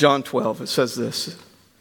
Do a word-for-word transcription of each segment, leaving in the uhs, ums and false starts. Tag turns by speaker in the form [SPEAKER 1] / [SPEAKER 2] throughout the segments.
[SPEAKER 1] John twelve, it says this.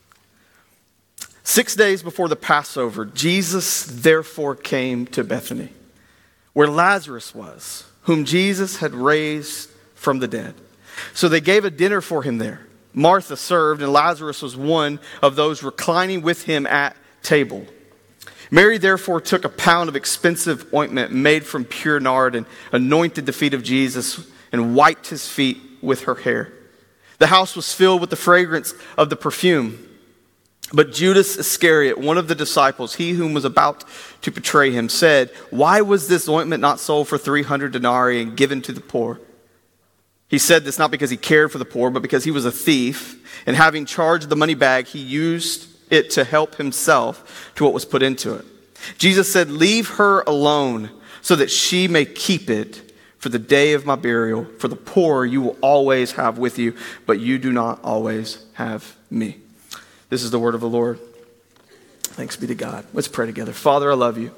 [SPEAKER 1] Six days before the Passover, Jesus therefore came to Bethany, where Lazarus was, whom Jesus had raised from the dead. So they gave a dinner for him there. Martha served, and Lazarus was one of those reclining with him at table. Mary therefore took a pound of expensive ointment made from pure nard and anointed the feet of Jesus and wiped his feet with her hair. The house was filled with the fragrance of the perfume. But Judas Iscariot, one of the disciples, he whom was about to betray him, said, "Why was this ointment not sold for three hundred denarii and given to the poor?" He said this not because he cared for the poor, but because he was a thief, and having charged the money bag, he used it to help himself to what was put into it. Jesus said, "Leave her alone so that she may keep it for the day of my burial. For the poor you will always have with you, but you do not always have me." This is the word of the Lord. Thanks be to God. Let's pray together. Father, I love you.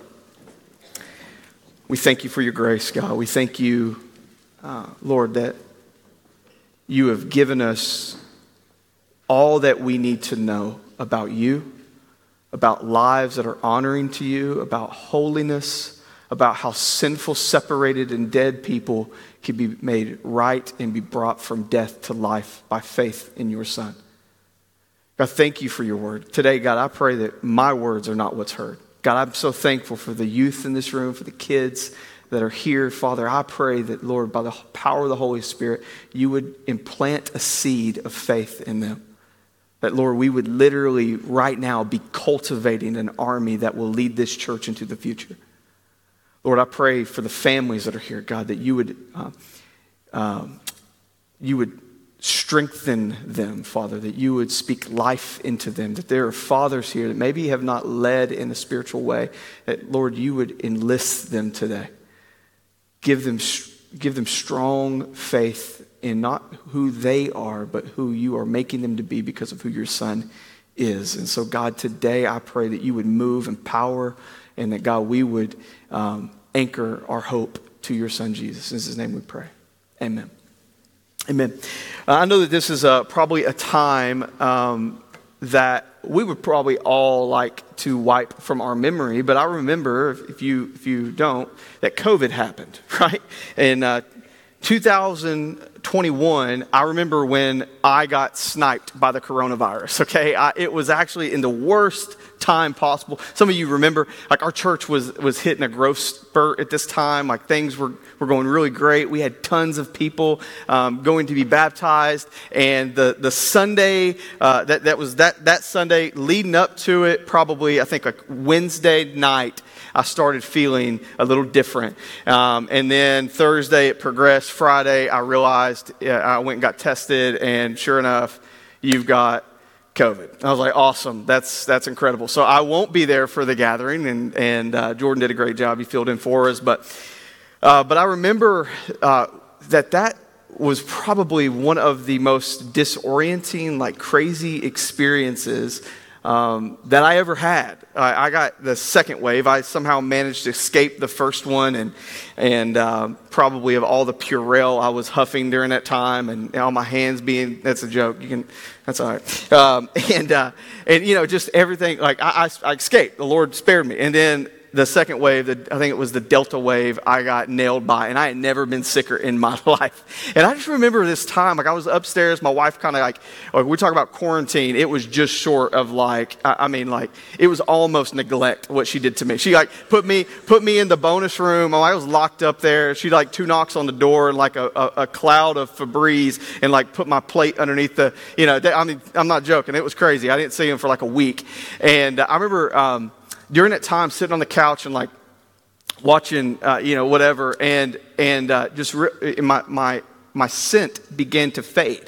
[SPEAKER 1] We thank you for your grace, God. We thank you, uh, Lord, that you have given us all that we need to know about you, about lives that are honoring to you, about holiness, about how sinful, separated, and dead people can be made right and be brought from death to life by faith in your Son. God, thank you for your word. Today, God, I pray that my words are not what's heard. God, I'm so thankful for the youth in this room, for the kids that are here. Father, I pray that, Lord, by the power of the Holy Spirit, you would implant a seed of faith in them. That, Lord, we would literally right now be cultivating an army that will lead this church into the future. Lord, I pray for the families that are here, God, that you would, uh, um, you would strengthen them, Father, that you would speak life into them, that there are fathers here that maybe have not led in a spiritual way, that, Lord, you would enlist them today. Give them, give them strong faith in not who they are, but who you are making them to be because of who your Son is. And so, God, today I pray that you would move in power and that, God, we would um, anchor our hope to your Son, Jesus. In his name we pray. Amen. Amen. Uh, I know that this is uh, probably a time um, that we would probably all like to wipe from our memory, but I remember, if, if you if you don't, that COVID happened, right? In uh, two thousand twenty-one, I remember when I got sniped by the coronavirus, okay? I, it was actually in the worst time possible. Some of you remember, like, our church was was hitting a growth spurt at this time. Like, things were, were going really great. We had tons of people um, going to be baptized. And the the Sunday, uh, that, that was that, that Sunday leading up to it, probably, I think, like Wednesday night, I started feeling a little different. Um, and then Thursday it progressed. Friday I realized, yeah, I went and got tested, and sure enough, you've got COVID. I was like, awesome, that's that's incredible. So I won't be there for the gathering, and and uh, Jordan did a great job. He filled in for us, but uh, but I remember uh, that that was probably one of the most disorienting, like, crazy experiences Um, that I ever had. I, I got the second wave. I somehow managed to escape the first one, and and um, probably of all the Purell I was huffing during that time, and all my hands being, that's a joke. You can, that's all right. Um, and uh, and you know, just everything. Like I, I, I escaped. The Lord spared me. And then the second wave, the, I think it was the Delta wave, I got nailed by, and I had never been sicker in my life. And I just remember this time, like, I was upstairs, my wife kind of like, like, we talk about quarantine, it was just short of like, I, I mean, like, it was almost neglect what she did to me. She like put me put me in the bonus room. I was locked up there. She like two knocks on the door and like a, a, a cloud of Febreze, and like put my plate underneath the, you know, I mean, I'm not joking. It was crazy. I didn't see him for like a week. And uh, I remember, um, during that time, sitting on the couch and like watching, uh, you know, whatever, and and uh, just re- my my my scent began to fade.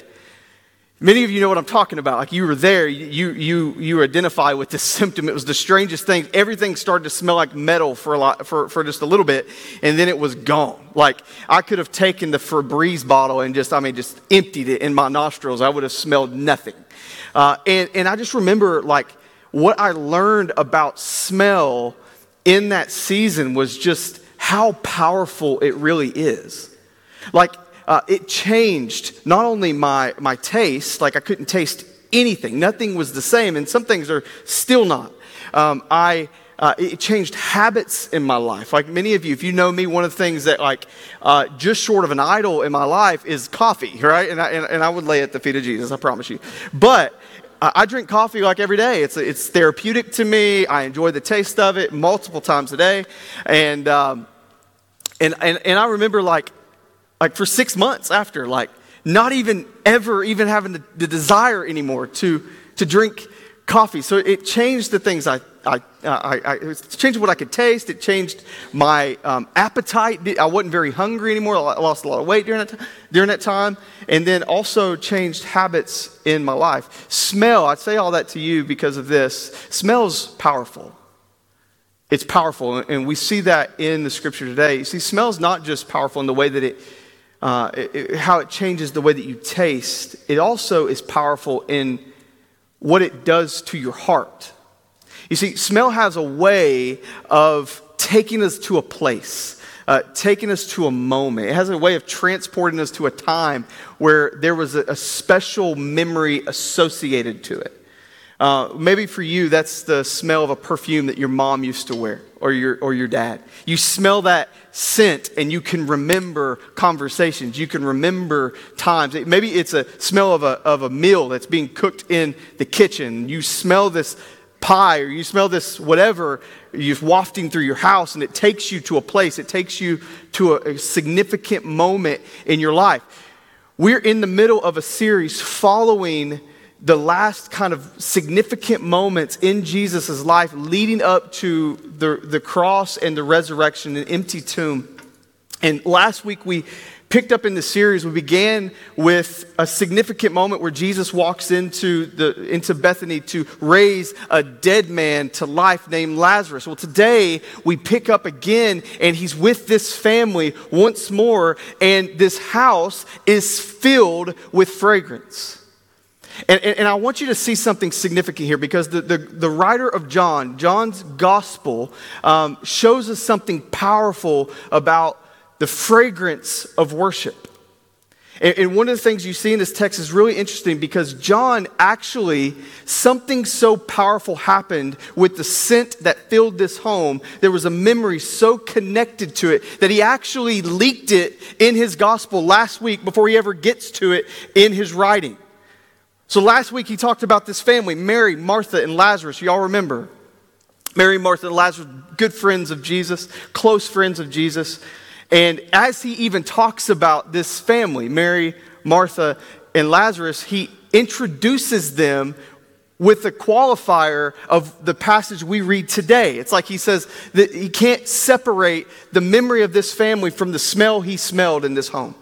[SPEAKER 1] Many of you know what I'm talking about. Like, you were there, you you you identify with this symptom. It was the strangest thing. Everything started to smell like metal for a lot, for for just a little bit, and then it was gone. Like, I could have taken the Febreze bottle and just, I mean, just emptied it in my nostrils. I would have smelled nothing. Uh, and and I just remember, like, what I learned about smell in that season was just how powerful it really is. Like, uh, it changed not only my, my taste, like I couldn't taste anything. Nothing was the same, and some things are still not. Um, I uh, it changed habits in my life. Like many of you, if you know me, one of the things that like uh, just short of an idol in my life is coffee, right? And I, and, and I would lay at the feet of Jesus, I promise you. But uh, I drink coffee like every day. It's it's therapeutic to me. I enjoy the taste of it multiple times a day, and um, and and and I remember like like for six months after like. Not even ever even having the, the desire anymore to, to drink coffee. So it changed the things I, I, I, I it changed what I could taste. It changed my um, appetite. I wasn't very hungry anymore. I lost a lot of weight during that, t- during that time. And then also changed habits in my life. Smell, I say all that to you because of this. Smell's powerful. It's powerful. And we see that in the scripture today. You see, smell's not just powerful in the way that it Uh, it, it, how it changes the way that you taste. It also is powerful in what it does to your heart. You see, smell has a way of taking us to a place, uh, taking us to a moment. It has a way of transporting us to a time where there was a, a special memory associated to it. Uh, maybe for you, that's the smell of a perfume that your mom used to wear, or your or your dad. You smell that scent and you can remember conversations. You can remember times. Maybe it's a smell of a, of a meal that's being cooked in the kitchen. You smell this pie or you smell this whatever, you're wafting through your house, and it takes you to a place. It takes you to a, a significant moment in your life. We're in the middle of a series following the last kind of significant moments in Jesus' life leading up to the, the cross and the resurrection and empty tomb. And last week we picked up in the series, we began with a significant moment where Jesus walks into the into Bethany to raise a dead man to life named Lazarus. Well, today we pick up again, and he's with this family once more, and this house is filled with fragrance. And, and, and I want you to see something significant here, because the, the, the writer of John, John's gospel, um, shows us something powerful about the fragrance of worship. And, and one of the things you see in this text is really interesting, because John actually, something so powerful happened with the scent that filled this home. There was a memory so connected to it that he actually leaked it in his gospel last week before he ever gets to it in his writing. So last week he talked about this family, Mary, Martha, and Lazarus. Y'all remember? Mary, Martha, and Lazarus, good friends of Jesus, close friends of Jesus. And as he even talks about this family, Mary, Martha, and Lazarus, he introduces them with the qualifier of the passage we read today. It's like he says that he can't separate the memory of this family from the smell he smelled in this home.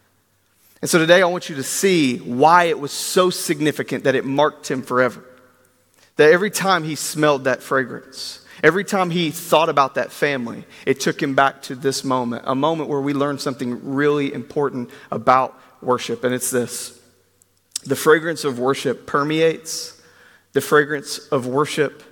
[SPEAKER 1] And so today I want you to see why it was so significant that it marked him forever. That every time he smelled that fragrance, every time he thought about that family, it took him back to this moment, a moment where we learned something really important about worship. And it's this: the fragrance of worship permeates, the fragrance of worship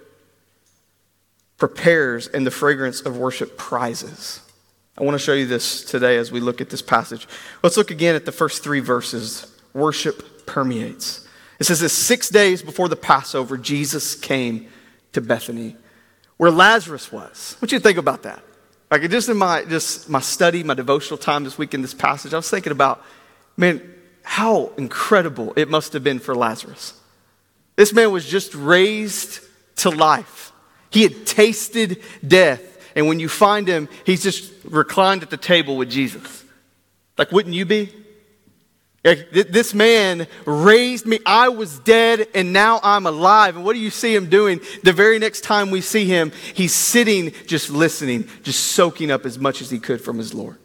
[SPEAKER 1] prepares, and the fragrance of worship prizes. I want to show you this today as we look at this passage. Let's look again at the first three verses. Worship permeates. It says this: six days before the Passover, Jesus came to Bethany, where Lazarus was. What do you think about that? Like, just in my just my study, my devotional time this week in this passage, I was thinking about, man, how incredible it must have been for Lazarus. This man was just raised to life. He had tasted death. And when you find him, he's just reclined at the table with Jesus. Like, wouldn't you be? Like, this man raised me. I was dead and now I'm alive. And what do you see him doing? The very next time we see him, he's sitting, just listening, just soaking up as much as he could from his Lord.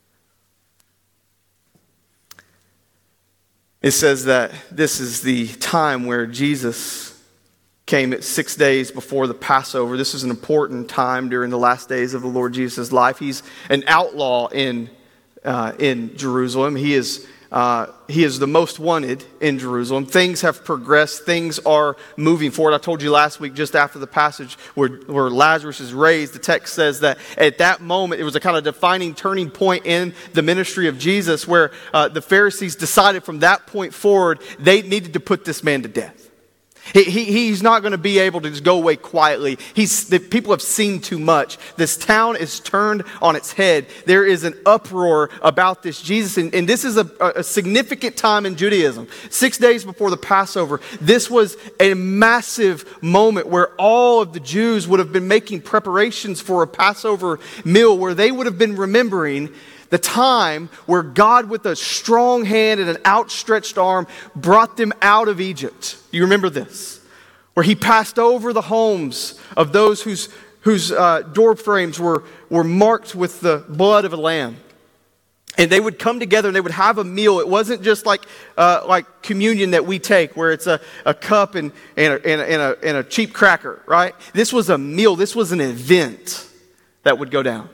[SPEAKER 1] It says that this is the time where Jesus came at six days before the Passover. This is an important time during the last days of the Lord Jesus' life. He's an outlaw in uh, in Jerusalem. He is Uh, he is the most wanted in Jerusalem. Things have progressed. Things are moving forward. I told you last week, just after the passage where, where Lazarus is raised, the text says that at that moment, it was a kind of defining turning point in the ministry of Jesus where uh, the Pharisees decided from that point forward, they needed to put this man to death. He, he, he's not going to be able to just go away quietly. He's, the people have seen too much. This town is turned on its head. There is an uproar about this Jesus. And, and this is a, a significant time in Judaism. Six days before the Passover, this was a massive moment where all of the Jews would have been making preparations for a Passover meal where they would have been remembering the time where God, with a strong hand and an outstretched arm, brought them out of Egypt. You remember this? Where he passed over the homes of those whose, whose uh, door frames were, were marked with the blood of a lamb. And they would come together and they would have a meal. It wasn't just like uh, like communion that we take, where it's a, a cup and, and, a, and, a, and, a, and a cheap cracker, right? This was a meal. This was an event that would go down.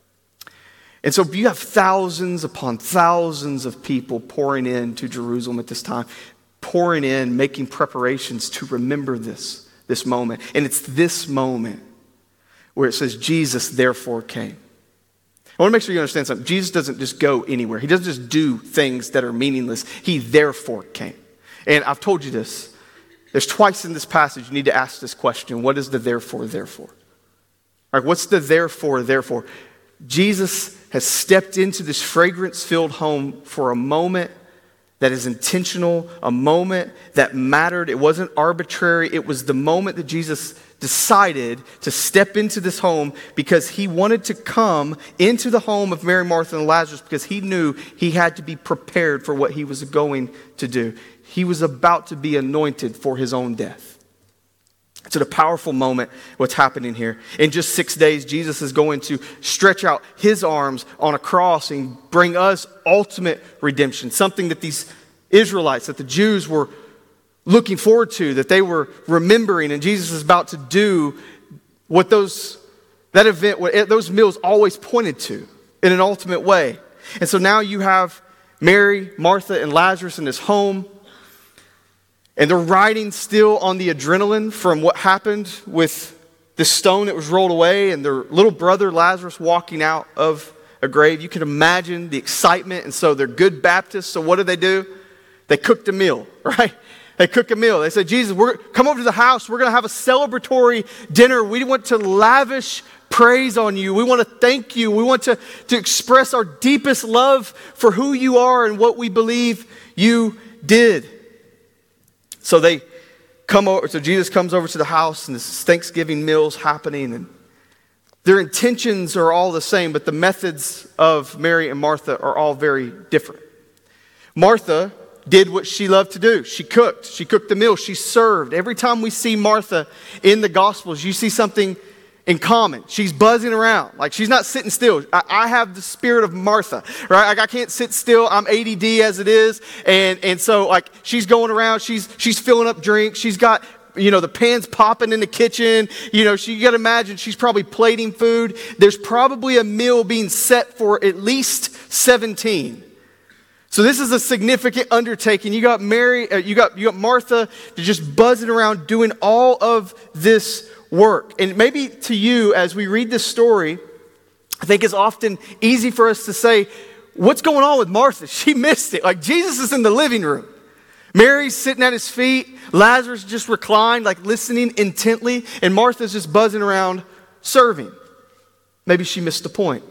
[SPEAKER 1] And so you have thousands upon thousands of people pouring into Jerusalem at this time, pouring in, making preparations to remember this, this moment. And it's this moment where it says, Jesus therefore came. I want to make sure you understand something. Jesus doesn't just go anywhere. He doesn't just do things that are meaningless. He therefore came. And I've told you this. There's twice in this passage you need to ask this question. What is the therefore, therefore? All right, what's the therefore, therefore? Jesus has stepped into this fragrance-filled home for a moment that is intentional, a moment that mattered. It wasn't arbitrary. It was the moment that Jesus decided to step into this home because he wanted to come into the home of Mary, Martha, and Lazarus because he knew he had to be prepared for what he was going to do. He was about to be anointed for his own death. It's a powerful moment, what's happening here. In just six days, Jesus is going to stretch out his arms on a cross and bring us ultimate redemption, something that these Israelites, that the Jews were looking forward to, that they were remembering, and Jesus is about to do what those, that event, what those meals always pointed to in an ultimate way. And so now you have Mary, Martha, and Lazarus in this home. And they're riding still on the adrenaline from what happened with the stone that was rolled away and their little brother Lazarus walking out of a grave. You can imagine the excitement. And so they're good Baptists. So what do they do? They cooked a meal, right? They cook a meal. They said, Jesus, we're, come over to the house. We're going to have a celebratory dinner. We want to lavish praise on you. We want to thank you. We want to, to express our deepest love for who you are and what we believe you did. So they come over, so Jesus comes over to the house and this Thanksgiving meal's happening and their intentions are all the same, but the methods of Mary and Martha are all very different. Martha did what she loved to do. She cooked. She cooked the meal. She served. Every time we see Martha in the Gospels, you see something in common. She's buzzing around. Like she's not sitting still. I, I have the spirit of Martha, right? Like I can't sit still. I'm A D D as it is. And, and so like she's going around. She's, she's filling up drinks. She's got, you know, the pans popping in the kitchen. You know, she, you got to imagine she's probably plating food. There's probably a meal being set for at least seventeen. So this is a significant undertaking. You got Mary, uh, you got, you got Martha just buzzing around doing all of this work. And maybe to you, as we read this story, I think it's often easy for us to say, what's going on with Martha? She missed it. Like Jesus is in the living room. Mary's sitting at his feet. Lazarus just reclined, like listening intently. And Martha's just buzzing around serving. Maybe she missed the point.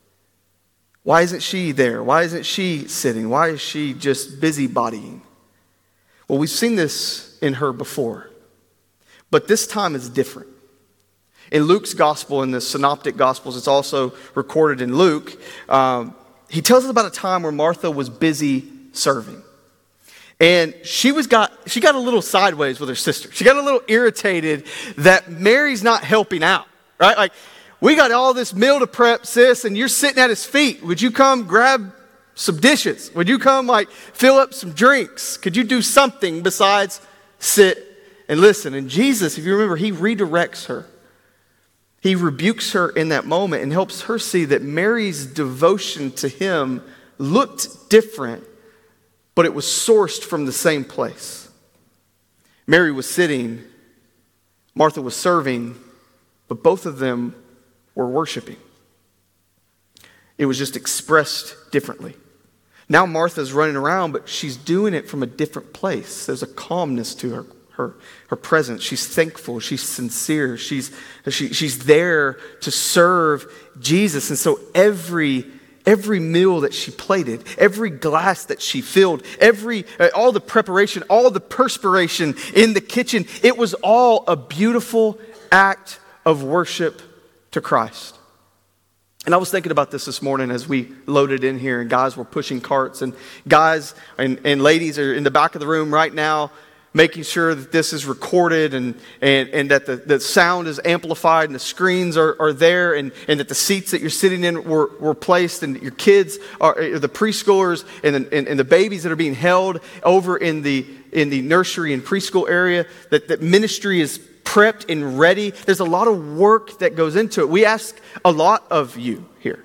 [SPEAKER 1] Why isn't she there? Why isn't she sitting? Why is she just busybodying? Well, we've seen this in her before. But this time is different. In Luke's gospel, in the synoptic gospels, it's also recorded in Luke, um, he tells us about a time where Martha was busy serving. And she was got she got a little sideways with her sister. She got a little irritated that Mary's not helping out, right? Like, we got all this meal to prep, sis, and you're sitting at his feet. Would you come grab some dishes? Would you come, like, fill up some drinks? Could you do something besides sit and listen? And Jesus, if you remember, he redirects her. He rebukes her in that moment and helps her see that Mary's devotion to him looked different but it was sourced from the same place. Mary was sitting, Martha was serving, but both of them were worshiping. It was just expressed differently. Now Martha's running around, but she's doing it from a different place. There's a calmness to her, her, her presence. She's thankful. She's sincere. She's, she, she's there to serve Jesus. And so every, every meal that she plated, every glass that she filled, every, uh, all the preparation, all the perspiration in the kitchen, it was all a beautiful act of worship to Christ. And I was thinking about this this morning as we loaded in here and guys were pushing carts, and guys and, and ladies are in the back of the room right now making sure that this is recorded and, and, and that the, the sound is amplified and the screens are, are there, and, and that the seats that you're sitting in were, were placed, and your kids, are the preschoolers and the, and, and the babies that are being held over in the, in the nursery and preschool area, that, that ministry is prepped and ready. There's a lot of work that goes into it. We ask a lot of you here.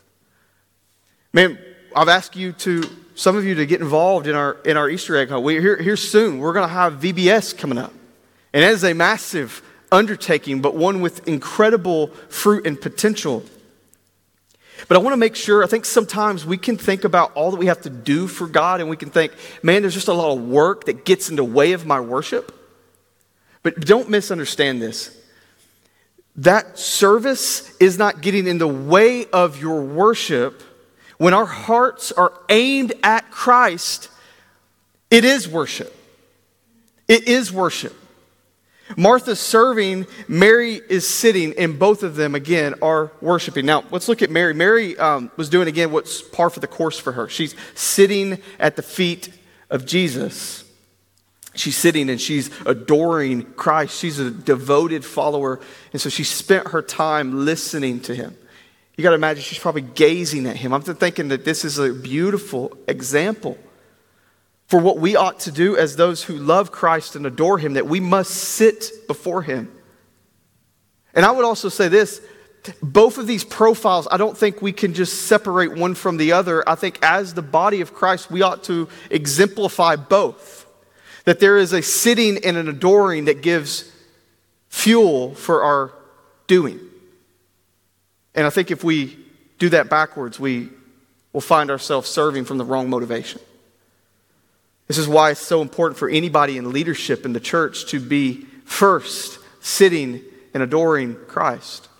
[SPEAKER 1] Man, I've asked you to, some of you to get involved in our in our Easter egg hunt. We're here, here soon. We're going to have V B S coming up. And it is a massive undertaking, but one with incredible fruit and potential. But I want to make sure, I think sometimes we can think about all that we have to do for God, and we can think, man, there's just a lot of work that gets in the way of my worship. But don't misunderstand this. That service is not getting in the way of your worship. When our hearts are aimed at Christ, it is worship. It is worship. Martha's serving, Mary is sitting, and both of them, again, are worshiping. Now, let's look at Mary. Mary um, was doing, again, what's par for the course for her. She's sitting at the feet of Jesus. She's sitting and she's adoring Christ. She's a devoted follower. And so she spent her time listening to him. You got to imagine she's probably gazing at him. I'm thinking that this is a beautiful example for what we ought to do as those who love Christ and adore him, that we must sit before him. And I would also say this, both of these profiles, I don't think we can just separate one from the other. I think as the body of Christ, we ought to exemplify both. That there is a sitting and an adoring that gives fuel for our doing. And I think if we do that backwards, we will find ourselves serving from the wrong motivation. This is why it's so important for anybody in leadership in the church to be first sitting and adoring Christ.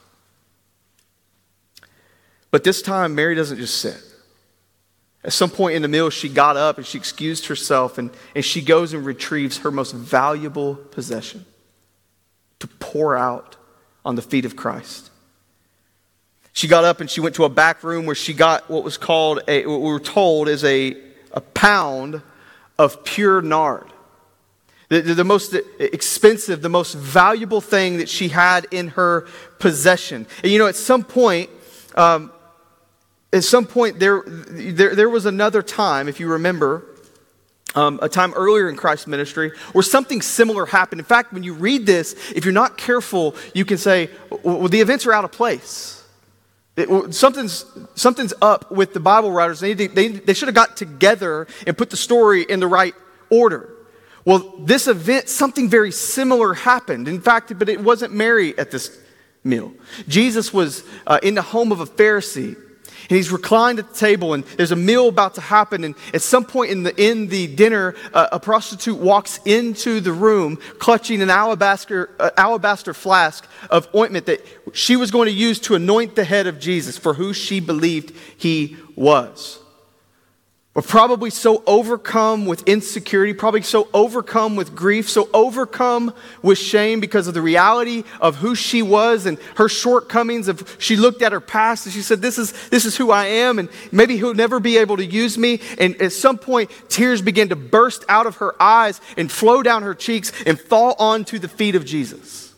[SPEAKER 1] But this time, Mary doesn't just sit. At some point in the meal, she got up and she excused herself, and, and she goes and retrieves her most valuable possession to pour out on the feet of Christ. She got up and she went to a back room where she got what was called, a, what we were told is a, a pound of pure nard. The, the, the most expensive, the most valuable thing that she had in her possession. And you know, at some point, um, At some point, there, there, there was another time, if you remember, um, a time earlier in Christ's ministry where something similar happened. In fact, when you read this, if you're not careful, you can say, well, the events are out of place. It, something's, something's up with the Bible writers. They, they, they should have got together and put the story in the right order. Well, this event, something very similar happened. In fact, but it wasn't Mary at this meal. Jesus was uh, in the home of a Pharisee. And he's reclined at the table, and there's a meal about to happen. And at some point in the in the dinner, uh, a prostitute walks into the room, clutching an alabaster uh, alabaster flask of ointment that she was going to use to anoint the head of Jesus, for who she believed he was. But probably so overcome with insecurity, probably so overcome with grief, so overcome with shame because of the reality of who she was and her shortcomings. Of she looked at her past and she said, this is, this is who I am, and maybe he'll never be able to use me. And at some point, tears began to burst out of her eyes and flow down her cheeks and fall onto the feet of Jesus.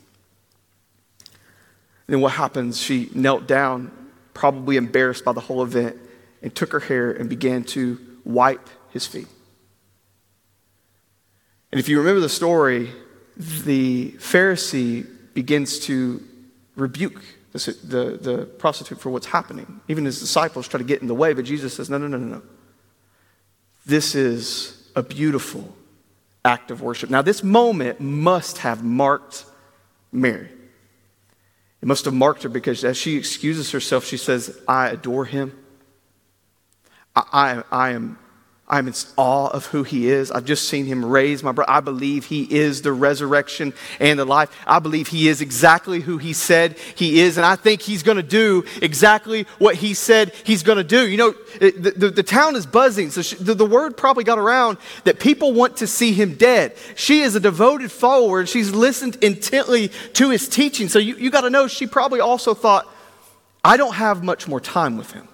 [SPEAKER 1] And then what happens? She knelt down, probably embarrassed by the whole event, and took her hair and began to wipe his feet. And if you remember the story, the Pharisee begins to rebuke the, the, the prostitute for what's happening. Even his disciples try to get in the way, but Jesus says, no, no, no, no, no. This is a beautiful act of worship. Now, this moment must have marked Mary. It must have marked her because as she excuses herself, she says, I adore him. I, I, I am I'm in awe of who he is. I've just seen him raise my brother. I believe he is the resurrection and the life. I believe he is exactly who he said he is. And I think he's going to do exactly what he said he's going to do. You know, the, the, the town is buzzing. So she, the, the word probably got around that people want to see him dead. She is a devoted follower and she's listened intently to his teaching. So you, you got to know she probably also thought, I don't have much more time with him.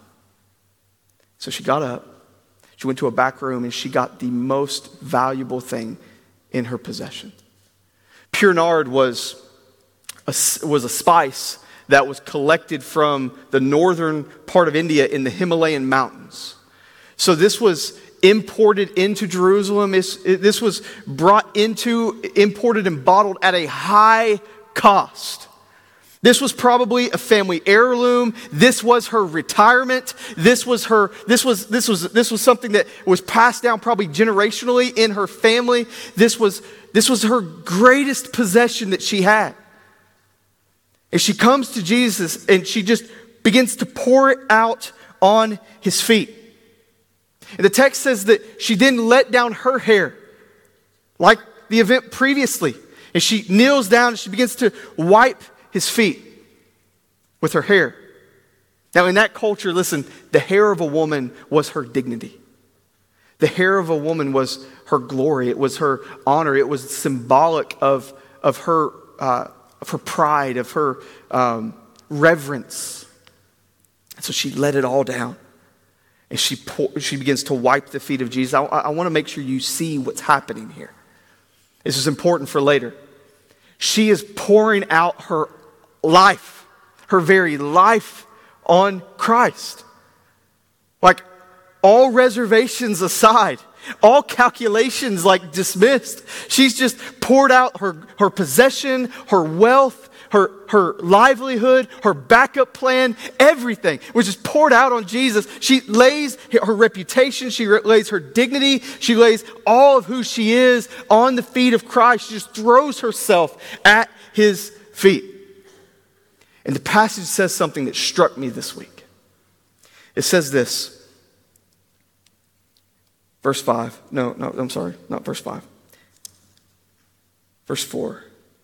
[SPEAKER 1] So she got up. She went to a back room and she got the most valuable thing in her possession. Pure nard was a, was a spice that was collected from the northern part of India in the Himalayan mountains. So this was imported into Jerusalem. It's, it, this was brought into, imported and bottled at a high cost. This was probably a family heirloom. This was her retirement. This was her, this was, this was, this was something that was passed down probably generationally in her family. This was, this was her greatest possession that she had. And she comes to Jesus and she just begins to pour it out on his feet. And the text says that she then let down her hair, like the event previously. And she kneels down and she begins to wipe his feet with her hair. Now in that culture, listen, the hair of a woman was her dignity. The hair of a woman was her glory. It was her honor. It was symbolic of, of, her, uh, of her pride, of her um, reverence. And so she let it all down. And she, pour, she begins to wipe the feet of Jesus. I, I want to make sure you see what's happening here. This is important for later. She is pouring out her life, her very life on Christ. Like all reservations aside, all calculations like dismissed. She's just poured out her, her possession, her wealth, her, her livelihood, her backup plan, everything was just poured out on Jesus. She lays her reputation, she lays her dignity, she lays all of who she is on the feet of Christ. She just throws herself at his feet. And the passage says something that struck me this week. It says this. Verse five. No, no, I'm sorry. Not verse five. Verse four.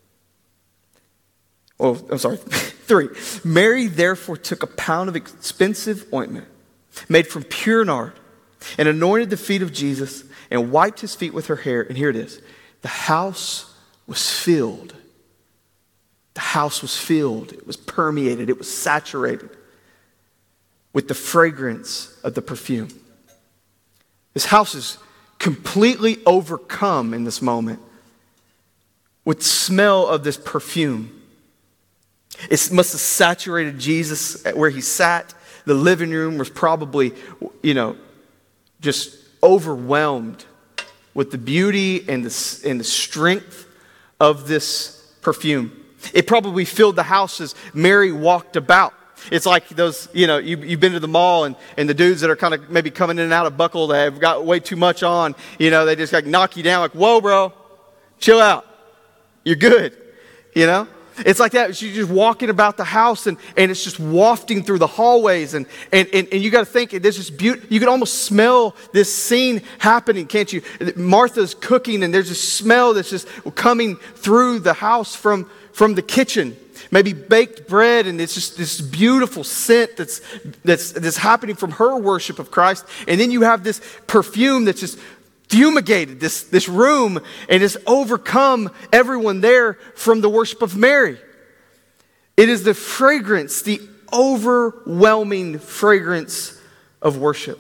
[SPEAKER 1] Oh, I'm sorry. Three. Mary therefore took a pound of expensive ointment made from pure nard and anointed the feet of Jesus and wiped his feet with her hair. And here it is. The house was filled. The house was filled. It was permeated. It was saturated with the fragrance of the perfume. This house is completely overcome in this moment with the smell of this perfume. It must have saturated Jesus where he sat. The living room was probably, you know, just overwhelmed with the beauty and the, and the strength of this perfume. It probably filled the house as Mary walked about. It's like those, you know, you, you've been to the mall and, and the dudes that are kind of maybe coming in and out of buckle, they have got way too much on. You know, they just like knock you down like, whoa, bro, chill out. You're good, you know? It's like that. She's just walking about the house and, and it's just wafting through the hallways. And, and, and, and you got to think, there's just beauty. You can almost smell this scene happening, can't you? Martha's cooking and there's a smell that's just coming through the house from, from the kitchen. Maybe baked bread, and it's just this beautiful scent that's, that's, that's happening from her worship of Christ. And then you have this perfume that's just fumigated this, this room and has overcome everyone there from the worship of Mary. It is the fragrance, the overwhelming fragrance of worship.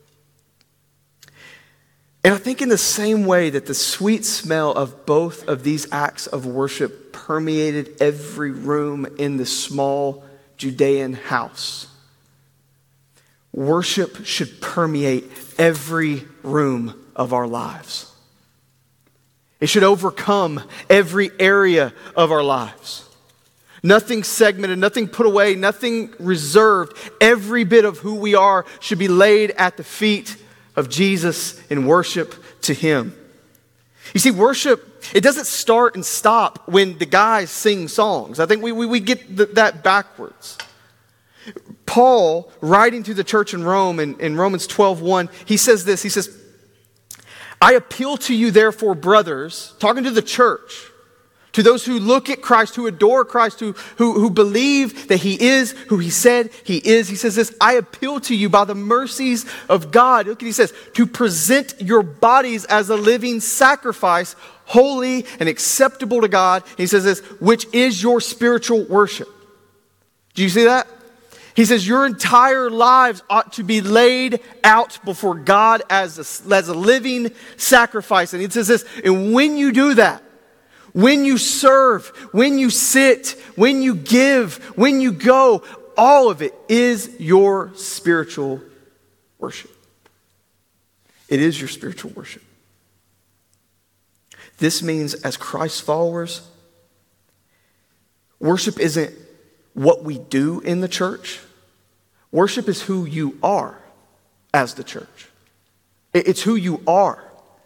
[SPEAKER 1] And I think in the same way that the sweet smell of both of these acts of worship permeated every room in the small Judean house, worship should permeate every room of our lives. It should overcome every area of our lives. Nothing segmented, nothing put away, nothing reserved. Every bit of who we are should be laid at the feet of Jesus in worship to him. You see, worship, it doesn't start and stop when the guys sing songs. I think we, we, we get the, that backwards. Paul, writing to the church in Rome in, in Romans twelve one, he says this, he says, I appeal to you therefore, brothers, talking to the church, to those who look at Christ, who adore Christ, who, who, who believe that he is who he said he is. He says this, I appeal to you by the mercies of God. Look what he says, to present your bodies as a living sacrifice, holy and acceptable to God. And he says this, which is your spiritual worship. Do you see that? He says your entire lives ought to be laid out before God as a, as a living sacrifice. And he says this, and when you do that, when you serve, when you sit, when you give, when you go, all of it is your spiritual worship. It is your spiritual worship. This means as Christ followers, worship isn't what we do in the church. Worship is who you are as the church. It's who you are.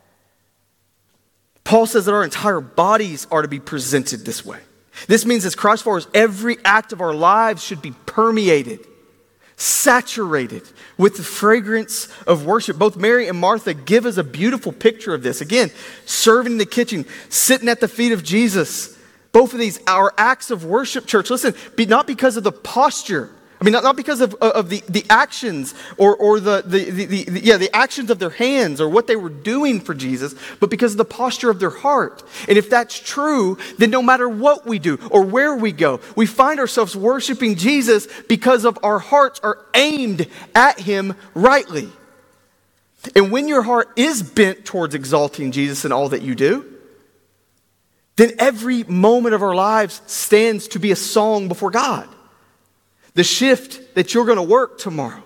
[SPEAKER 1] Paul says that our entire bodies are to be presented this way. This means as Christ followers, every act of our lives should be permeated, saturated with the fragrance of worship. Both Mary and Martha give us a beautiful picture of this. Again, serving in the kitchen, sitting at the feet of Jesus. Both of these are acts of worship, church. Listen, be not because of the posture. I mean, not, not because of, of the, the actions or, or the, the, the, the, yeah, the actions of their hands or what they were doing for Jesus, but because of the posture of their heart. And if that's true, then no matter what we do or where we go, we find ourselves worshiping Jesus because of our hearts are aimed at him rightly. And when your heart is bent towards exalting Jesus in all that you do, then every moment of our lives stands to be a song before God. The shift that you're going to work tomorrow.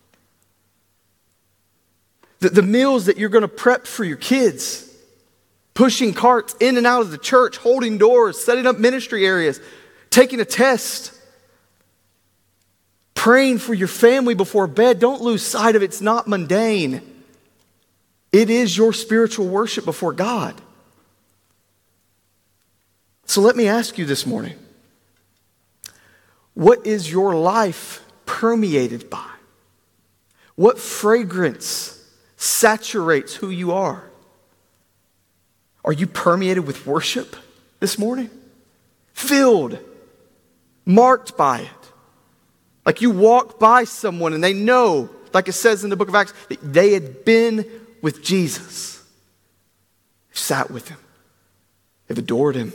[SPEAKER 1] The, the meals that you're going to prep for your kids. Pushing carts in and out of the church, holding doors, setting up ministry areas, taking a test. Praying for your family before bed. Don't lose sight of it. It's not mundane. It is your spiritual worship before God. So let me ask you this morning. What is your life permeated by? What fragrance saturates who you are? Are you permeated with worship this morning? Filled, marked by it. Like you walk by someone and they know, like it says in the book of Acts, that they had been with Jesus. They've sat with him. They've adored him.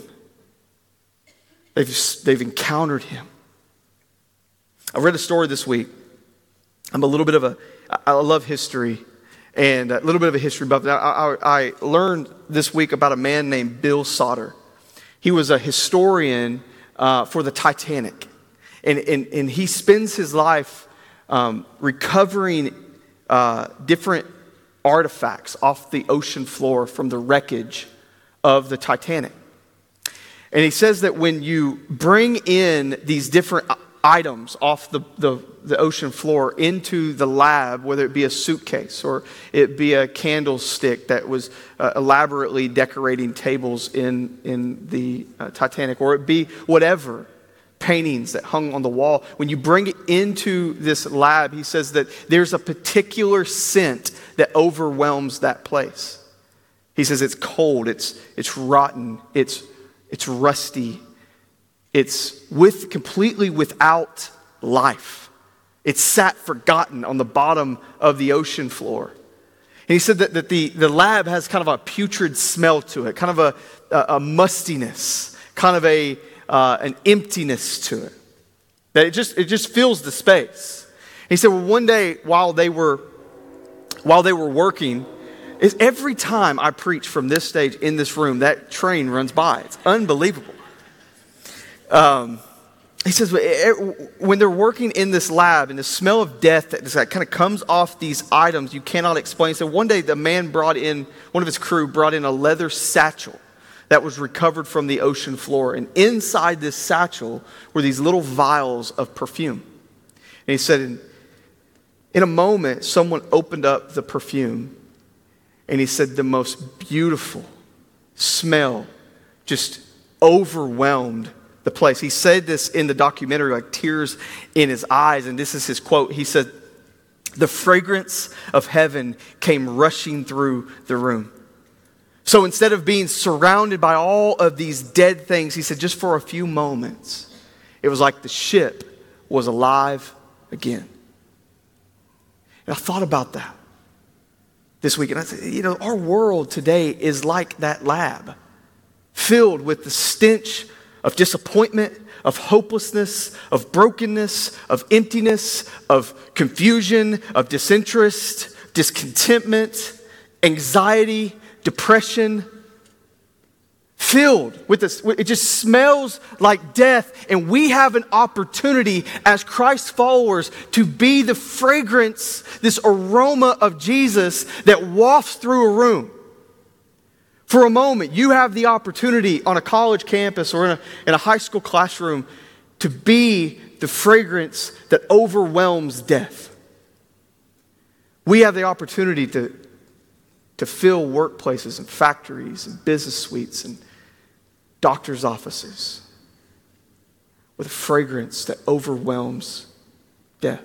[SPEAKER 1] They've, they've encountered him. I read a story this week. I'm a little bit of a, I love history and a little bit of a history buff. I, I, I learned this week about a man named Bill Sauter. He was a historian uh, for the Titanic. And, and, and he spends his life um, recovering uh, different artifacts off the ocean floor from the wreckage of the Titanic. And he says that when you bring in these different items off the, the, the ocean floor into the lab, whether it be a suitcase or it be a candlestick that was uh, elaborately decorating tables in, in the uh, Titanic, or it be whatever, paintings that hung on the wall. When you bring it into this lab, he says that there's a particular scent that overwhelms that place. He says it's cold, it's, it's rotten, it's, it's rusty. It's with completely without life. It's sat forgotten on the bottom of the ocean floor. And he said that, that the, the lab has kind of a putrid smell to it, kind of a, a, a mustiness, kind of a uh, an emptiness to it. That it just it just fills the space. And he said, well, one day while they were while they were working, is every time I preach from this stage in this room, that train runs by. It's unbelievable. Um, he says, when they're working in this lab and the smell of death that just kind of comes off these items you cannot explain. So one day the man brought in, one of his crew brought in a leather satchel that was recovered from the ocean floor. And inside this satchel were these little vials of perfume. And he said, In a moment, someone opened up the perfume and he said the most beautiful smell just overwhelmed the place. He said this in the documentary, like tears in his eyes, and this is his quote. He said, "The fragrance of heaven came rushing through the room." So instead of being surrounded by all of these dead things, he said just for a few moments, it was like the ship was alive again. And I thought about that this week, and I said, you know, our world today is like that lab, filled with the stench of disappointment, of hopelessness, of brokenness, of emptiness, of confusion, of disinterest, discontentment, anxiety, depression. Filled with this, it just smells like death, and we have an opportunity as Christ followers to be the fragrance, this aroma of Jesus that wafts through a room. For a moment, you have the opportunity on a college campus or in a, in a high school classroom to be the fragrance that overwhelms death. We have the opportunity to, to fill workplaces and factories and business suites and doctors' offices with a fragrance that overwhelms death.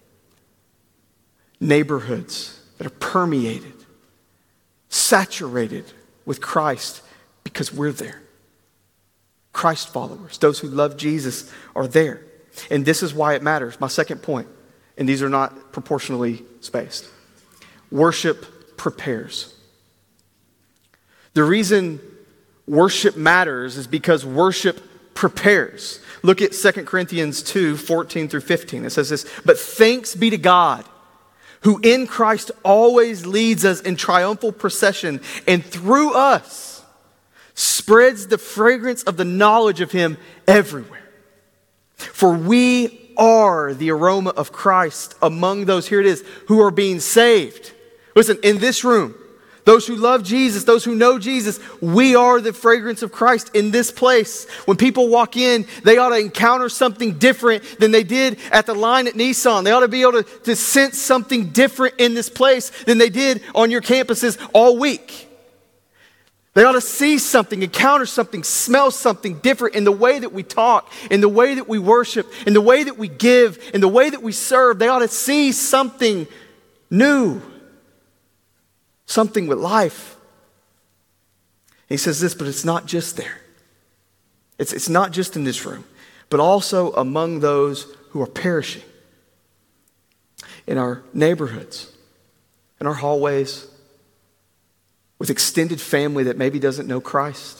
[SPEAKER 1] Neighborhoods that are permeated, saturated with Christ because we're there. Christ followers, those who love Jesus, are there. And this is why it matters. My second point, and these are not proportionally spaced. Worship prepares. The reason worship matters is because worship prepares. Look at Second Corinthians two, fourteen through fifteen. It says this, "But thanks be to God, who in Christ always leads us in triumphal procession, and through us spreads the fragrance of the knowledge of him everywhere. For we are the aroma of Christ among those," here it is, "who are being saved." Listen, in this room, those who love Jesus, those who know Jesus, we are the fragrance of Christ in this place. When people walk in, they ought to encounter something different than they did at the line at Nissan. They ought to be able to, to sense something different in this place than they did on your campuses all week. They ought to see something, encounter something, smell something different in the way that we talk, in the way that we worship, in the way that we give, in the way that we serve. They ought to see something new. Something with life. He says this, but it's not just there. It's, it's not just in this room, but also among those who are perishing. In our neighborhoods, in our hallways, with extended family that maybe doesn't know Christ.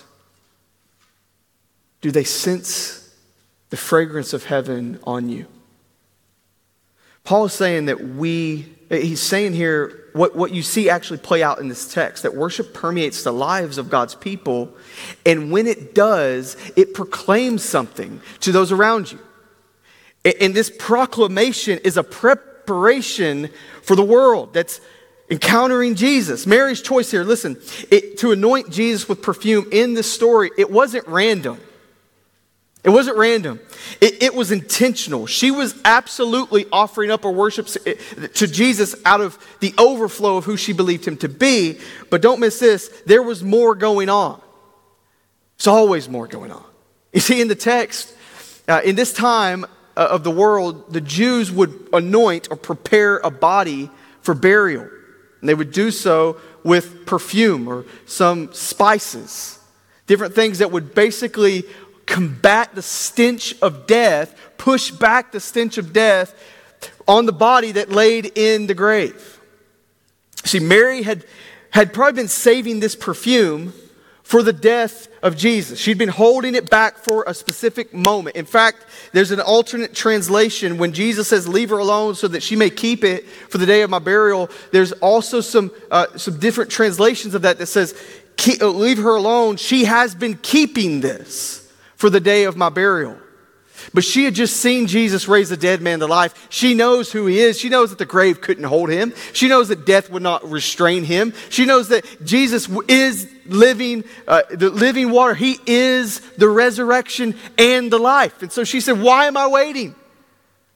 [SPEAKER 1] Do they sense the fragrance of heaven on you? Paul is saying that we, he's saying here, What, what you see actually play out in this text, that worship permeates the lives of God's people, and when it does, it proclaims something to those around you. And this proclamation is a preparation for the world that's encountering Jesus. Mary's choice here, listen, it, to anoint Jesus with perfume in this story, it wasn't random. It wasn't random. It, it was intentional. She was absolutely offering up her worship to Jesus out of the overflow of who she believed him to be. But don't miss this. There was more going on. There's always more going on. You see, in the text, uh, in this time uh, of the world, the Jews would anoint or prepare a body for burial. And they would do so with perfume or some spices. Different things that would basically combat the stench of death, push back the stench of death on the body that laid in the grave. See, Mary had, had probably been saving this perfume for the death of Jesus. She'd been holding it back for a specific moment. In fact, there's an alternate translation when Jesus says, "Leave her alone so that she may keep it for the day of my burial." There's also some, uh, some different translations of that that says, "Leave her alone. She has been keeping this for the day of my burial." But she had just seen Jesus raise a dead man to life. She knows who he is. She knows that the grave couldn't hold him. She knows that death would not restrain him. She knows that Jesus is living, uh, the living water. He is the resurrection and the life. And so she said, "Why am I waiting?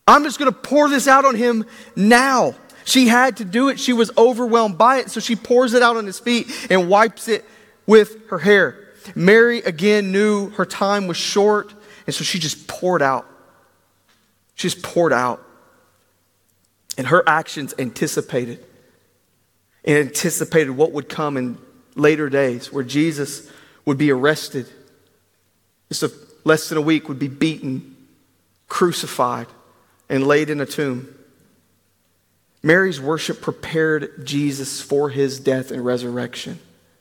[SPEAKER 1] I'm just going to pour this out on him now. She had to do it. She was overwhelmed by it. So she pours it out on his feet and wipes it with her hair. Mary, again, knew her time was short. And so she just poured out. She just poured out. And her actions anticipated. And anticipated what would come in later days where Jesus would be arrested. Just a, less than a week would be beaten, crucified, and laid in a tomb. Mary's worship prepared Jesus for his death and resurrection.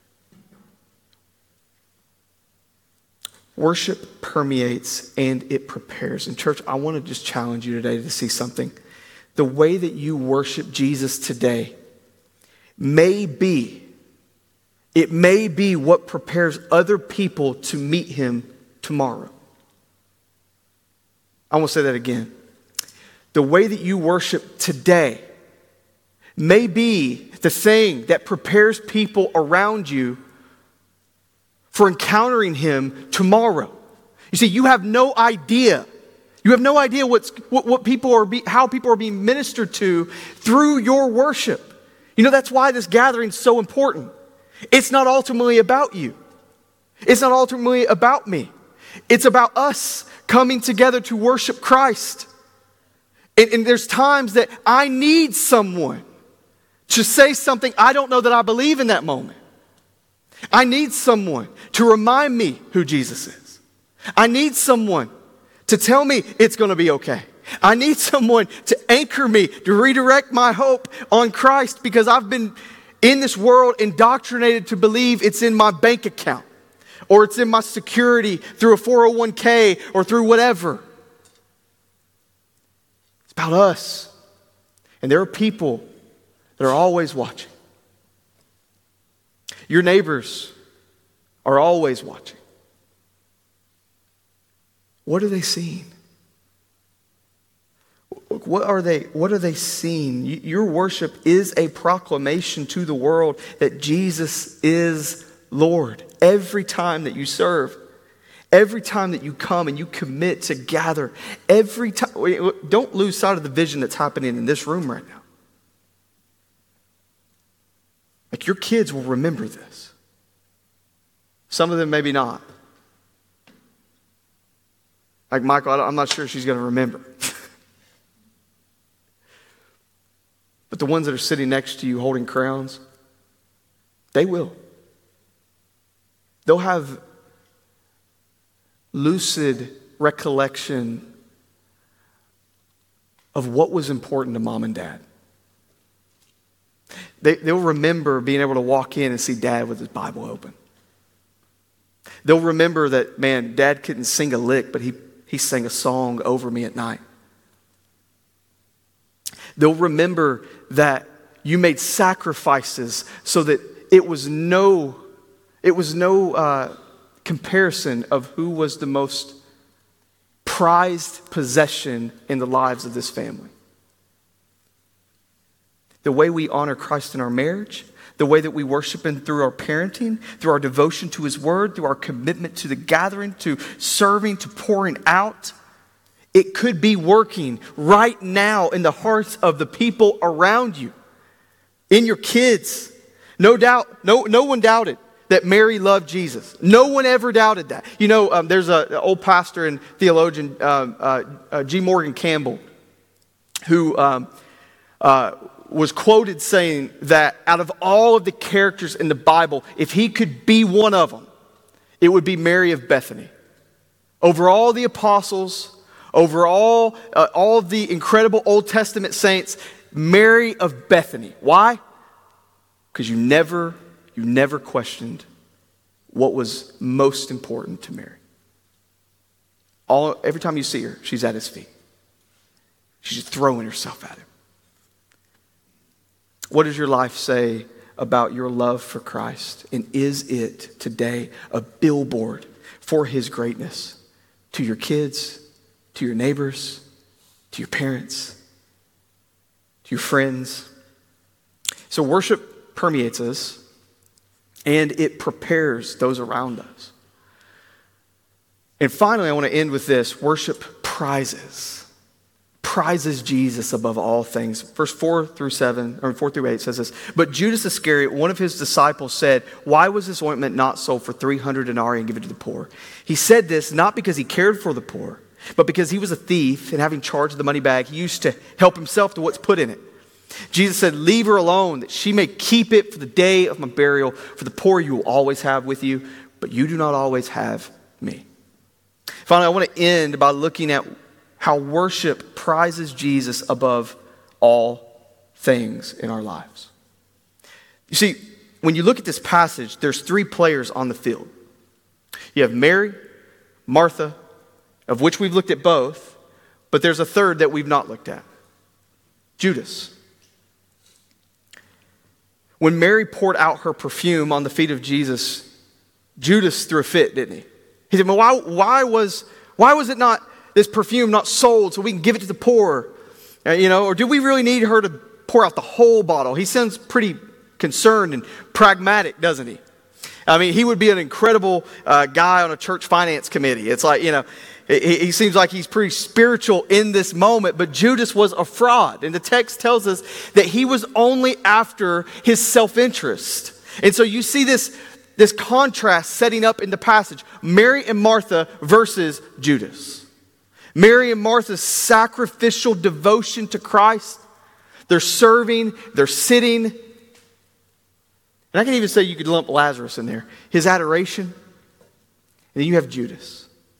[SPEAKER 1] Worship permeates and it prepares. And church, I want to just challenge you today to see something. The way that you worship Jesus today may be, it may be what prepares other people to meet him tomorrow. I want to say that again. The way that you worship today may be the thing that prepares people around you for encountering him tomorrow. You see, you have no idea. You have no idea what's, what, what people are be, how people are being ministered to through your worship. You know, that's why this gathering is so important. It's not ultimately about you. It's not ultimately about me. It's about us coming together to worship Christ. And, and there's times that I need someone to say something I don't know that I believe in that moment. I need someone to remind me who Jesus is. I need someone to tell me it's going to be okay. I need someone to anchor me, to redirect my hope on Christ, because I've been in this world indoctrinated to believe it's in my bank account or it's in my security through a four oh one k or through whatever. It's about us. And there are people that are always watching. Your neighbors are always watching. What are they seeing? What are they, what are they seeing? Your worship is a proclamation to the world that Jesus is Lord. Every time that you serve, every time that you come and you commit to gather, every time, don't lose sight of the vision that's happening in this room right now. Like, your kids will remember this. Some of them maybe not. Like Michael, I'm not sure she's going to remember. But the ones that are sitting next to you holding crowns, they will. They'll have lucid recollection of what was important to mom and dad. They, they'll remember being able to walk in and see dad with his Bible open. They'll remember that, man, dad couldn't sing a lick, but he, he sang a song over me at night. They'll remember that you made sacrifices so that it was no, it was no uh, comparison of who was the most prized possession in the lives of this family. The way we honor Christ in our marriage, the way that we worship Him through our parenting, through our devotion to His Word, through our commitment to the gathering, to serving, to pouring out. It could be working right now in the hearts of the people around you, in your kids. No doubt, no, no one doubted that Mary loved Jesus. No one ever doubted that. You know, um, there's a, an old pastor and theologian, um, uh, uh, G. Morgan Campbell, who um, uh, was quoted saying that out of all of the characters in the Bible, if he could be one of them, it would be Mary of Bethany. Over all the apostles, over all, uh, all of the incredible Old Testament saints, Mary of Bethany. Why? Because you never, you never questioned what was most important to Mary. All, every time you see her, she's at his feet. She's just throwing herself at him. What does your life say about your love for Christ? And is it today a billboard for His greatness to your kids, to your neighbors, to your parents, to your friends? So worship permeates us, and it prepares those around us. And finally, I want to end with this. Worship prizes. prizes Jesus above all things. Verse four through seven, or four through eight says this, but Judas Iscariot, one of his disciples, said, why was this ointment not sold for three hundred denarii and given to the poor? He said this not because he cared for the poor, but because he was a thief, and having charge of the money bag, he used to help himself to what's put in it. Jesus said, leave her alone, that she may keep it for the day of my burial. For the poor you will always have with you, but you do not always have me. Finally, I want to end by looking at how worship prizes Jesus above all things in our lives. You see, when you look at this passage, there's three players on the field. You have Mary, Martha, of which we've looked at both, but there's a third that we've not looked at. Judas. When Mary poured out her perfume on the feet of Jesus, Judas threw a fit, didn't he? He said, well, why, why, was, why was it not, this perfume not sold so we can give it to the poor? Uh, you know, or do we really need her to pour out the whole bottle? He sounds pretty concerned and pragmatic, doesn't he? I mean, he would be an incredible uh, guy on a church finance committee. It's like, you know, he, he seems like he's pretty spiritual in this moment, but Judas was a fraud. And the text tells us that he was only after his self-interest. And so you see this, this contrast setting up in the passage. Mary and Martha versus Judas. Mary and Martha's sacrificial devotion to Christ. They're serving, they're sitting. And I can even say you could lump Lazarus in there. His adoration. And then you have Judas.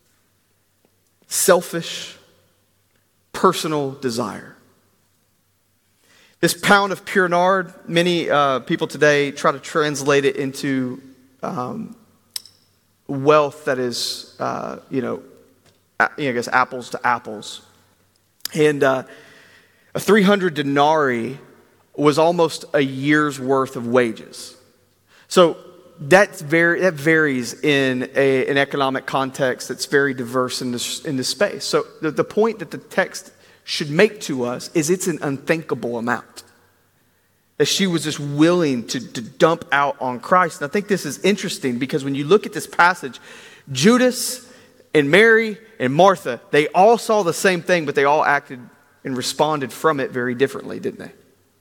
[SPEAKER 1] Selfish, personal desire. This pound of pure nard, many uh, people today try to translate it into um, wealth that is, uh, you know, I guess apples to apples. And uh, a three hundred denarii was almost a year's worth of wages. So that's very, that varies in a, an economic context that's very diverse in this, in this space. So the, the point that the text should make to us is it's an unthinkable amount that she was just willing to, to dump out on Christ. And I think this is interesting because when you look at this passage, Judas and Mary and Martha, they all saw the same thing, but they all acted and responded from it very differently, didn't they?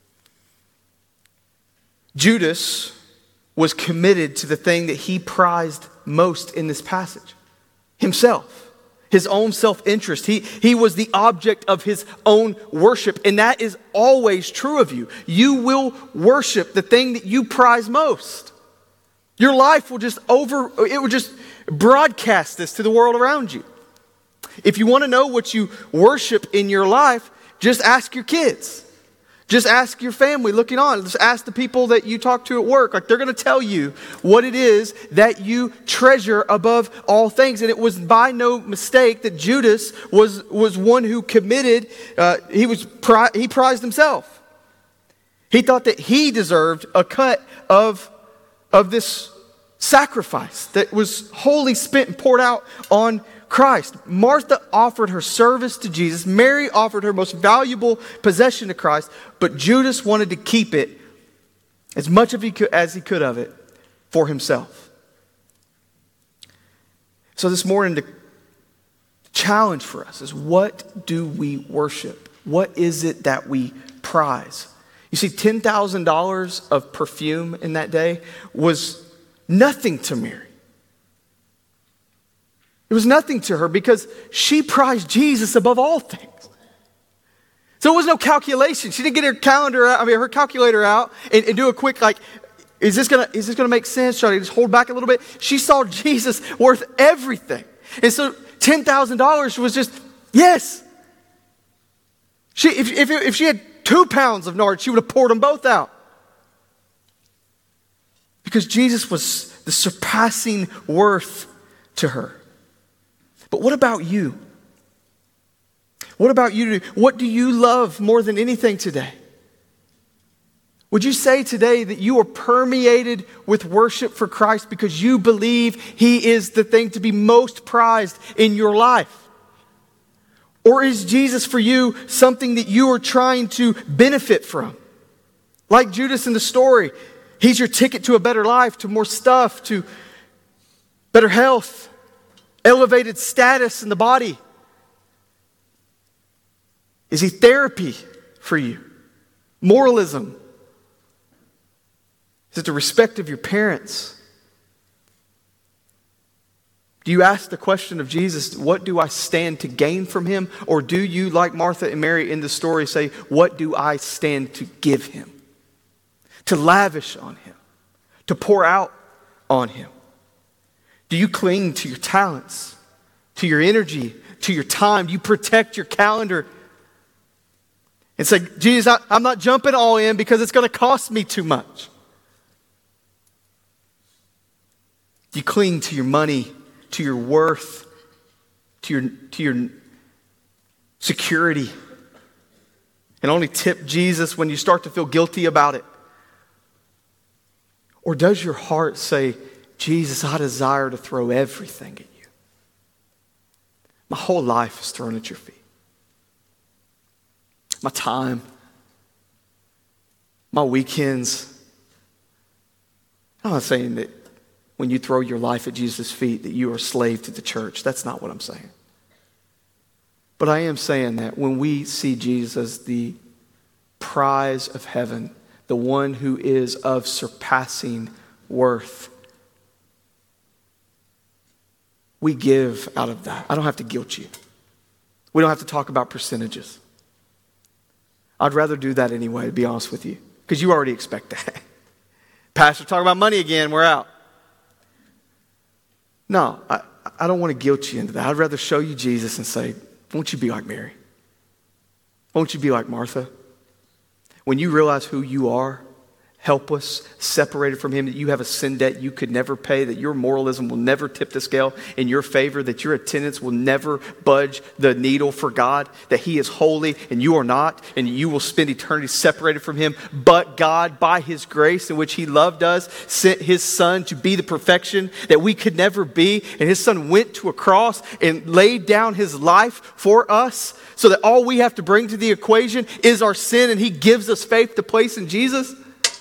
[SPEAKER 1] Judas was committed to the thing that he prized most in this passage. Himself. His own self-interest. He, he was the object of his own worship. And that is always true of you. You will worship the thing that you prize most. Your life will just over, it will just broadcast this to the world around you. If you want to know what you worship in your life, just ask your kids. Just ask your family looking on. Just ask the people that you talk to at work. Like, they're going to tell you what it is that you treasure above all things. And it was by no mistake that Judas was, was one who committed, uh, he, was pri- he prized himself. He thought that he deserved a cut of, of this sacrifice that was wholly spent and poured out on Christ. Martha offered her service to Jesus. Mary offered her most valuable possession to Christ. But Judas wanted to keep it, as much of he could, as he could of it, for himself. So this morning, the challenge for us is, what do we worship? What is it that we prize? You see, ten thousand dollars of perfume in that day was nothing to Mary. It was nothing to her because she prized Jesus above all things. So it was no calculation. She didn't get her calendar out, I mean her calculator out and, and do a quick like, is this gonna is this gonna make sense? Should I just hold back a little bit? She saw Jesus worth everything. And so ten thousand dollars was just, yes. She if, if, if she had two pounds of nard, she would have poured them both out. Because Jesus was the surpassing worth to her. But what about you? What about you? What do you love more than anything today? Would you say today that you are permeated with worship for Christ because you believe He is the thing to be most prized in your life? Or is Jesus for you something that you are trying to benefit from? Like Judas in the story, he's your ticket to a better life, to more stuff, to better health, elevated status in the body. Is he therapy for you? Moralism? Is it the respect of your parents? Do you ask the question of Jesus, what do I stand to gain from him? Or do you, like Martha and Mary in the story, say, what do I stand to give him? To lavish on him? To pour out on him? Do you cling to your talents, to your energy, to your time? Do you protect your calendar and say, Jesus, I, I'm not jumping all in because it's going to cost me too much? Do you cling to your money, to your worth, to your, to your security, and only tip Jesus when you start to feel guilty about it? Or does your heart say, Jesus, I desire to throw everything at you. My whole life is thrown at your feet. My time, my weekends. I'm not saying that when you throw your life at Jesus' feet that you are a slave to the church. That's not what I'm saying. But I am saying that when we see Jesus as the prize of heaven, the one who is of surpassing worth, we give out of that. I don't have to guilt you. We don't have to talk about percentages. I'd rather do that anyway, to be honest with you, because you already expect that. Pastor, talk about money again, we're out. No, I, I don't want to guilt you into that. I'd rather show you Jesus and say, won't you be like Mary? Won't you be like Martha? When you realize who you are, helpless, separated from him, that you have a sin debt you could never pay, that your moralism will never tip the scale in your favor, that your attendance will never budge the needle for God, that he is holy and you are not, and you will spend eternity separated from him. But God, by his grace in which he loved us, sent his son to be the perfection that we could never be. And his son went to a cross and laid down his life for us so that all we have to bring to the equation is our sin, and he gives us faith to place in Jesus.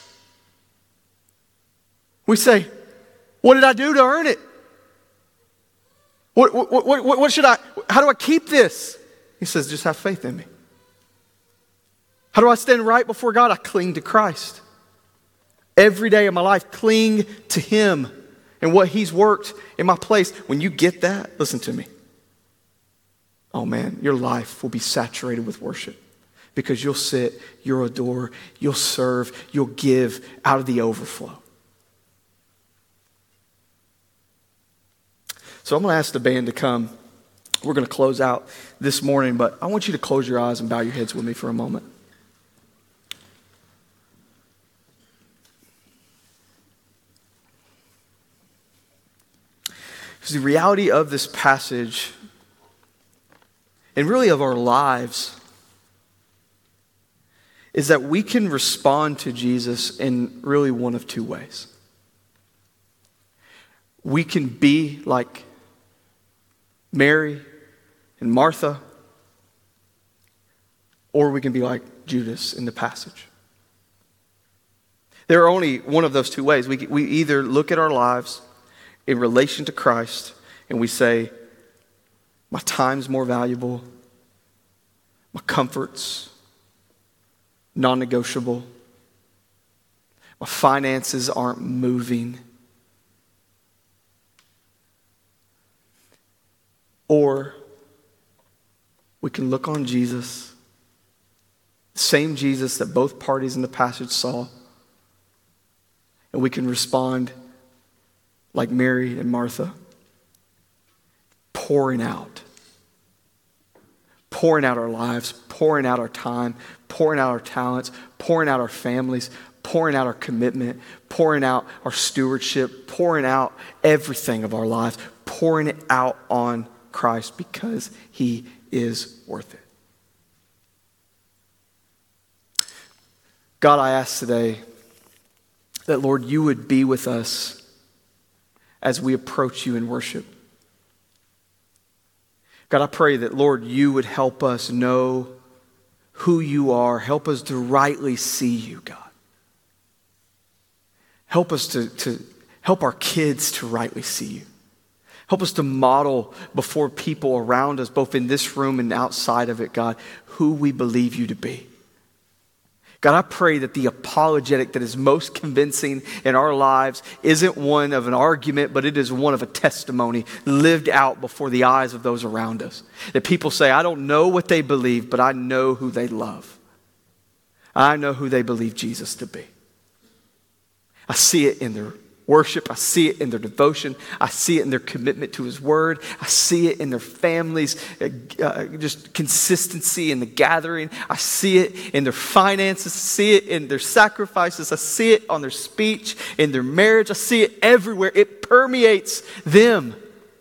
[SPEAKER 1] We say, what did I do to earn it? What, what, what, what should I, how do I keep this? He says, just have faith in me. How do I stand right before God? I cling to Christ. Every day of my life, cling to him and what he's worked in my place. When you get that, listen to me. Oh man, your life will be saturated with worship because you'll sit, you'll adore, you'll serve, you'll give out of the overflow. So I'm going to ask the band to come. We're going to close out this morning, but I want you to close your eyes and bow your heads with me for a moment. Because the reality of this passage, and really of our lives, is that we can respond to Jesus in really one of two ways. We can be like Mary and Martha, or we can be like Judas in the passage. There are only one of those two ways. We, we either look at our lives in relation to Christ and we say, my time's more valuable, my comforts, non-negotiable, my finances aren't moving. Or we can look on Jesus, the same Jesus that both parties in the passage saw, and we can respond like Mary and Martha, pouring out, pouring out our lives, pouring out our time, pouring out our talents, pouring out our families, pouring out our commitment, pouring out our stewardship, pouring out everything of our lives, pouring it out on Christ because he is worth it. God, I ask today that, Lord, you would be with us as we approach you in worship. God, I pray that, Lord, you would help us know who you are. Help us to rightly see you, God. Help us to, to help our kids to rightly see you. Help us to model before people around us, both in this room and outside of it, God, who we believe you to be. God, I pray that the apologetic that is most convincing in our lives isn't one of an argument, but it is one of a testimony lived out before the eyes of those around us. That people say, I don't know what they believe, but I know who they love. I know who they believe Jesus to be. I see it in their worship. I see it in their devotion. I see it in their commitment to his word. I see it in their families, uh, just consistency in the gathering. I see it in their finances. I see it in their sacrifices. I see it on their speech, in their marriage. I see it everywhere. It permeates them.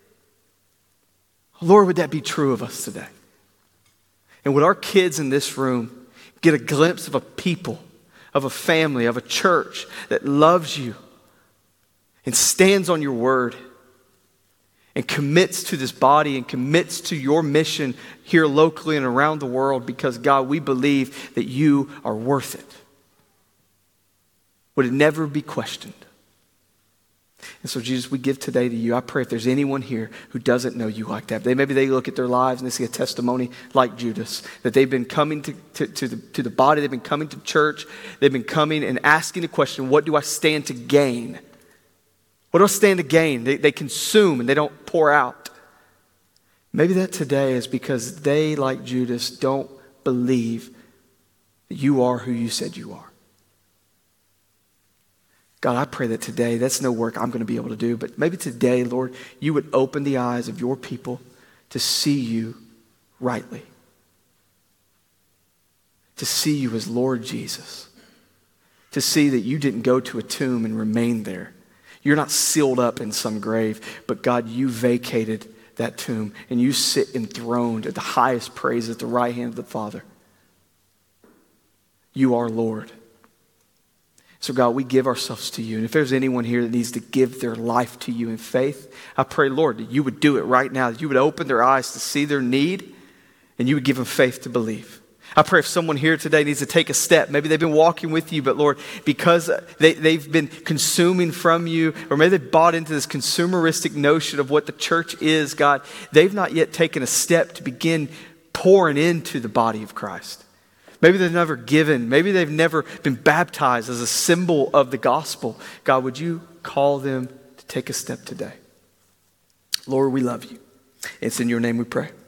[SPEAKER 1] Lord, would that be true of us today? And would our kids in this room get a glimpse of a people, of a family, of a church that loves you and stands on your word and commits to this body and commits to your mission here locally and around the world because, God, we believe that you are worth it. Would it never be questioned? And so, Jesus, we give today to you. I pray if there's anyone here who doesn't know you like that, they, maybe they look at their lives and they see a testimony like Judas, that they've been coming to, to, to, the, to the body, they've been coming to church, they've been coming and asking the question, what do I stand to gain? What do I stand to gain? They, they consume and they don't pour out. Maybe that today is because they, like Judas, don't believe that you are who you said you are. God, I pray that today, that's no work I'm going to be able to do, but maybe today, Lord, you would open the eyes of your people to see you rightly. To see you as Lord Jesus. To see that you didn't go to a tomb and remain there. You're not sealed up in some grave, but God, you vacated that tomb and you sit enthroned at the highest praise at the right hand of the Father. You are Lord. So God, we give ourselves to you. And if there's anyone here that needs to give their life to you in faith, I pray, Lord, that you would do it right now, that you would open their eyes to see their need and you would give them faith to believe. I pray if someone here today needs to take a step, maybe they've been walking with you, but Lord, because they, they've been consuming from you, or maybe they've bought into this consumeristic notion of what the church is, God, they've not yet taken a step to begin pouring into the body of Christ. Maybe they've never given, maybe they've never been baptized as a symbol of the gospel. God, would you call them to take a step today? Lord, we love you. It's in your name we pray.